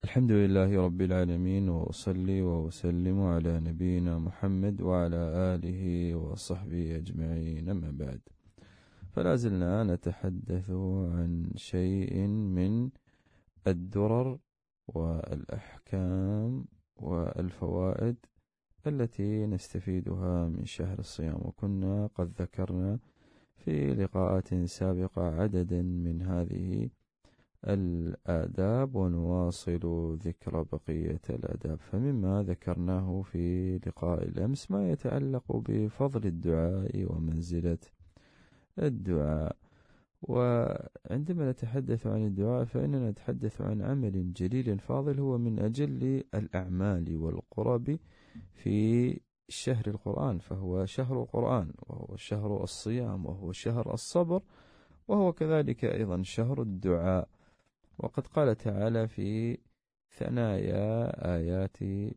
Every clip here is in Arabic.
الحمد لله رب العالمين، وأصلي وأسلم على نبينا محمد وعلى آله وصحبه أجمعين، أما بعد. فلا زلنا نتحدث عن شيء من الدرر والأحكام والفوائد التي نستفيدها من شهر الصيام، وكنا قد ذكرنا في لقاءات سابقة عددا من هذه الآداب، ونواصل ذكر بقية الآداب. فمما ذكرناه في لقاء الأمس ما يتعلق بفضل الدعاء ومنزلة الدعاء. وعندما نتحدث عن الدعاء فإننا نتحدث عن عمل جليل فاضل، هو من أجل الأعمال والقرب في شهر القرآن، فهو شهر القرآن، وهو شهر الصيام، وهو شهر الصبر، وهو كذلك أيضا شهر الدعاء. وقد قال تعالى في ثنايا آيات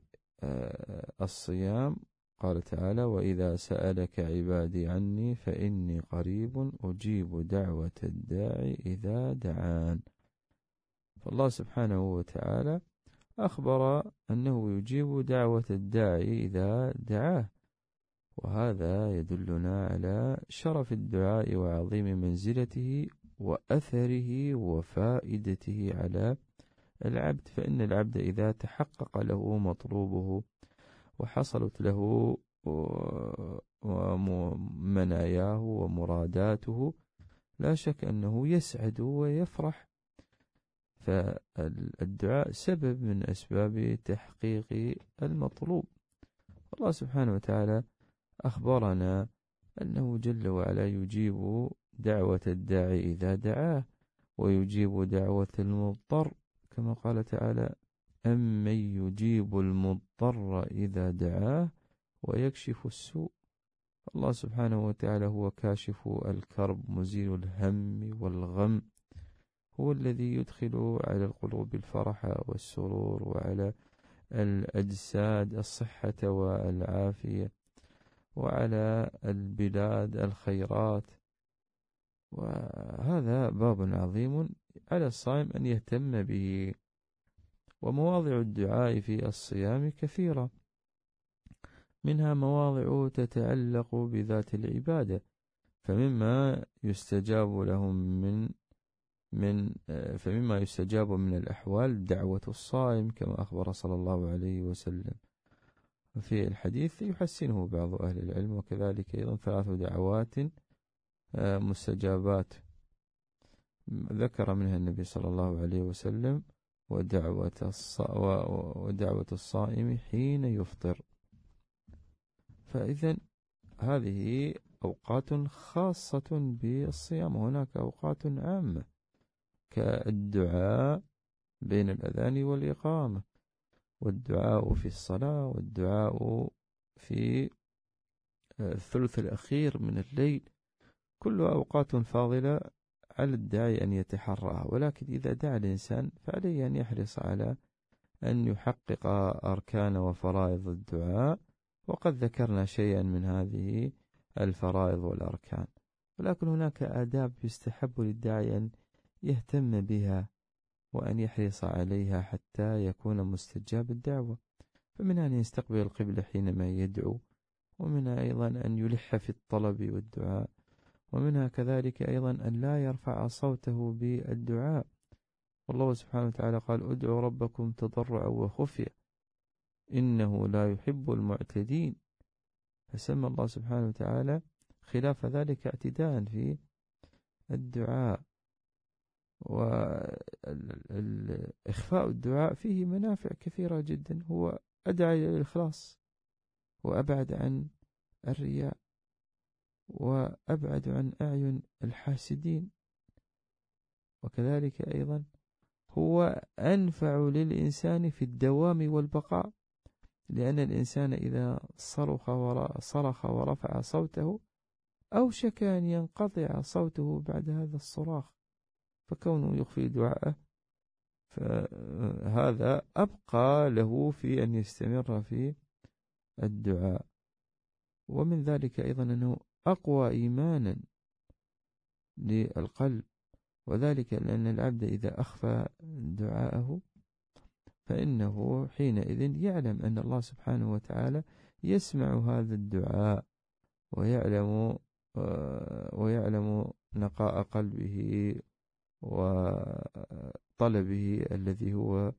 الصيام، قال تعالى: وإذا سألك عبادي عني فإني قريب أجيب دعوة الداعي إذا دعان. فالله سبحانه وتعالى أخبر أنه يجيب دعوة الداعي إذا دعاه، وهذا يدلنا على شرف الدعاء وعظيم منزلته وأثره وفائدته على العبد. فإن العبد إذا تحقق له مطلوبه وحصلت له مناياه ومراداته، لا شك أنه يسعد ويفرح. فالدعاء سبب من أسباب تحقيق المطلوب. الله سبحانه وتعالى أخبرنا أنه جل وعلا يجيب دعوة الداعي إذا دعاه، ويجيب دعوة المضطر، كما قال تعالى: أمن يجيب المضطر إذا دعاه ويكشف السوء. الله سبحانه وتعالى هو كاشف الكرب، مزيل الهم والغم، هو الذي يدخل على القلوب الفرح والسرور، وعلى الأجساد الصحة والعافية، وعلى البلاد الخيرات. وهذا باب عظيم على الصائم أن يهتم به. ومواضع الدعاء في الصيام كثيرة، منها مواضع تتعلق بذات العبادة، فمما يستجاب من الأحوال دعوة الصائم، كما أخبر صلى الله عليه وسلم في الحديث يحسنه بعض أهل العلم. وكذلك أيضا 3 دعوات مستجابات ذكر منها النبي صلى الله عليه وسلم: ودعوة الصائم حين يفطر. فإذن هذه أوقات خاصة بالصيام، وهناك أوقات عامة كالدعاء بين الأذان والإقامة، والدعاء في الصلاة، والدعاء في الثلث الأخير من الليل، كلها أوقات فاضلة على الداعي أن يتحرىها. ولكن إذا دعا الإنسان فعليه أن يحرص على أن يحقق أركان وفرائض الدعاء، وقد ذكرنا شيئا من هذه الفرائض والأركان. ولكن هناك آداب يستحب للداعي أن يهتم بها وأن يحرص عليها حتى يكون مستجاب الدعوة. فمنها أن يستقبل القبلة حينما يدعو، ومنها أيضا أن يلح في الطلب والدعاء، ومنها كذلك أيضا أن لا يرفع صوته بالدعاء. والله سبحانه وتعالى قال: ادعوا ربكم تضرعا وخفيا إنه لا يحب المعتدين. فسمى الله سبحانه وتعالى خلاف ذلك اعتداء في الدعاء. وإخفاء الدعاء فيه منافع كثيرة جدا، هو أدعى إلى الإخلاص، وأبعد عن الرياء، وأبعد عن أعين الحاسدين. وكذلك أيضا هو أنفع للإنسان في الدوام والبقاء، لأن الإنسان إذا صرخ ورفع صوته أوشك أن ينقطع صوته بعد هذا الصراخ، فكونه يخفي دعاءه فهذا أبقى له في أن يستمر في الدعاء. ومن ذلك أيضا أنه أقوى إيمانا للقلب، وذلك لأن العبد إذا أخفى دعاءه فإنه حينئذ يعلم أن الله سبحانه وتعالى يسمع هذا الدعاء، ويعلم نقاء قلبه وطلبه الذي هو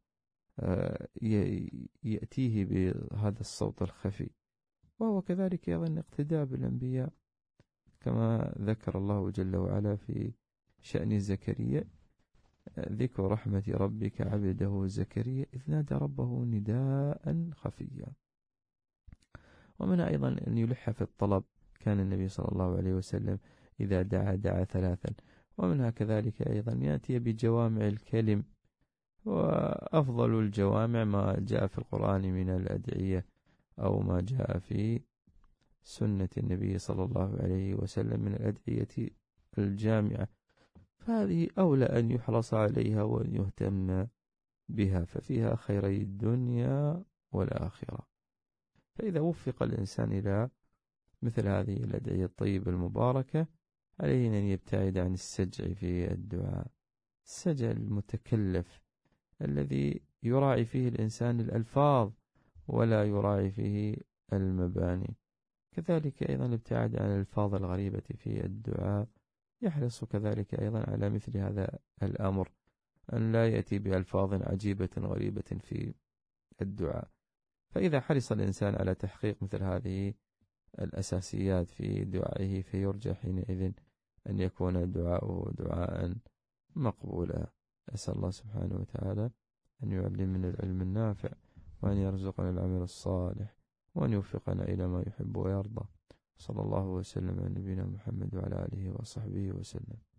يأتيه بهذا الصوت الخفي. وهو كذلك أيضا اقتداء بالأنبياء، كما ذكر الله جل وعلا في شأن زكريا: ذكر رحمة ربك عبده زكريا إذ نادى ربه نداء خفيا. ومنها أيضا أن يلح في الطلب، كان النبي صلى الله عليه وسلم إذا دعا 3. ومنها كذلك أيضا يأتي بجوامع الكلم، وأفضل الجوامع ما جاء في القرآن من الأدعية أو ما جاء في سنة النبي صلى الله عليه وسلم من الأدعية الجامعة، فهذه أولى أن يحرص عليها وأن يهتم بها، ففيها خيري الدنيا والآخرة. فإذا وفق الإنسان إلى مثل هذه الأدعية الطيبة المباركة، عليه أن يبتعد عن السجع في الدعاء، السجع المتكلف الذي يراعي فيه الإنسان الألفاظ ولا يراعي فيه المباني. كذلك أيضا الابتعاد عن الألفاظ الغريبة في الدعاء، يحرص كذلك أيضا على مثل هذا الأمر، أن لا يأتي بألفاظ عجيبة غريبة في الدعاء. فإذا حرص الإنسان على تحقيق مثل هذه الأساسيات في دعائه، فيرجى حينئذ أن يكون دعاءه دعاء مقبولا. أسأل الله سبحانه وتعالى أن يعلمنا العلم النافع، وأن يرزقنا العمل الصالح، وأن يوفقنا إلى ما يحب ويرضى. صلى الله وسلم على نبينا محمد وعلى آله وصحبه وسلم.